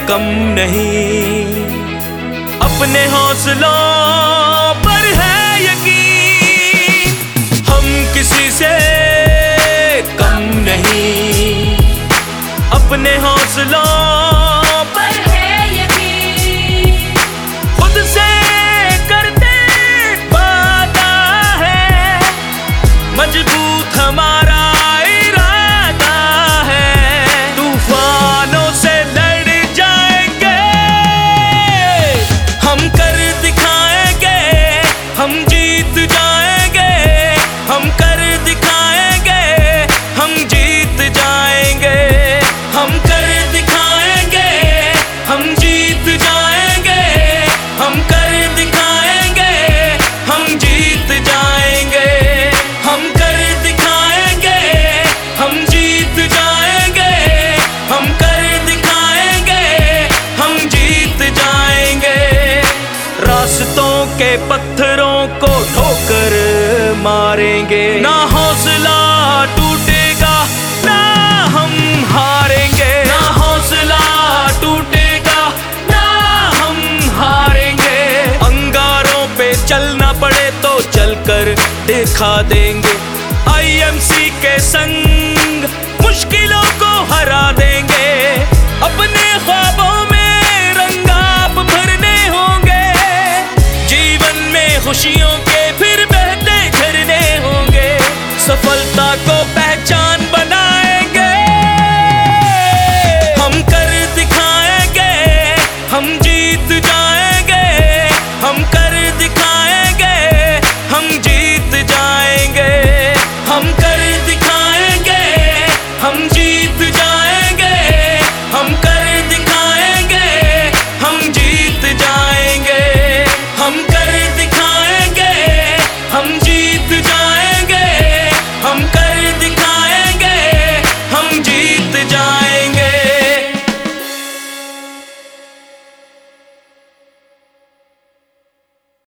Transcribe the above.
कम नहीं, अपने हौसलों पर है यकीन, हम किसी से कम नहीं, अपने हौसलों पर है यकीन, खुद से करते वादा है, मजबूत हमारा इरादा है, तूफानों से लड़ जाएंगे, हम कर दिखाएंगे, हम जीत जाएंगे, हम कर दिखाएंगे, हम जीत जाएंगे, हम कर दिखाएंगे, हम जीत जाएंगे, हम कर दिखाएंगे, हम जीत जाएंगे, हम कर दिखाएंगे, हम जीत जाएंगे, हम कर दिखाएंगे, हम जीत जाएंगे। रास्तों के पत्थरों को ठोकर मारेंगे, ना हौसला टूटेगा, ना हम हारेंगे, ना हौसला टूटेगा, ना हम हारेंगे। अंगारों पे चलना पड़े तो चलकर दिखा देंगे।